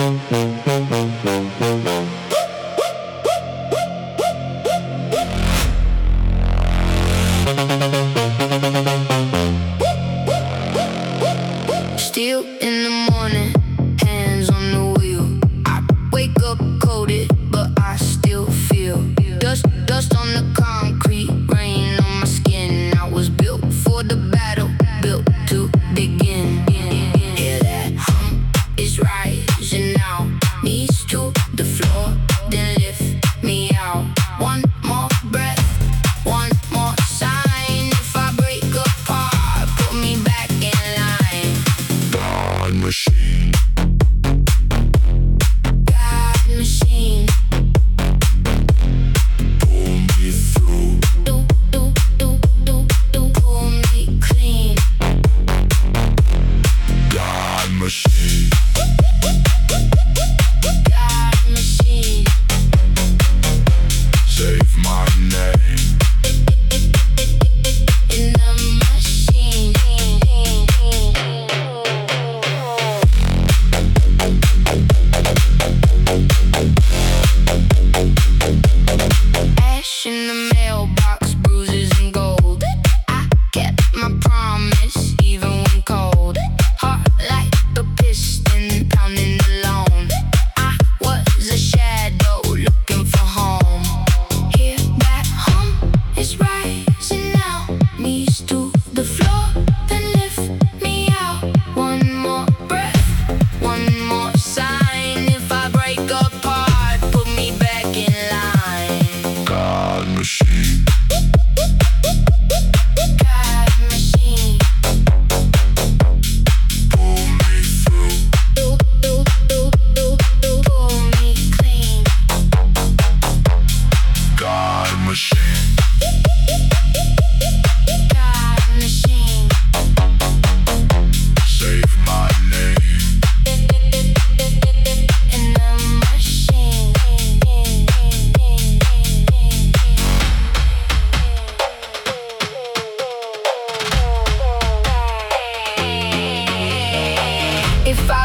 Still in the morning, hands on the wheel. I wake up coated, but I still feel dust on the concrete, rain on my skin. I was built for the battle, built to begin. Hear that hum is rising now, knees to the floor, then lift me out. One more breath, one more sign. If I break apart, put me back in line. God machine. God machine. Pull me through. Pull me clean. God machine. God machine. Save my name. In the machine. Ash in the mailbox, bruises and gold. I kept my promise even when cold. Heart like a piston pounding alone. I was a shadow looking for home. Hear that hum is rising now, knees to the floor, then lift me out. One more breath, one more sign. If I break apart, put me back in line. God machine. God machine. Pull me through. Pull me clean. God machine. God machine. Save my name. In the machine. If I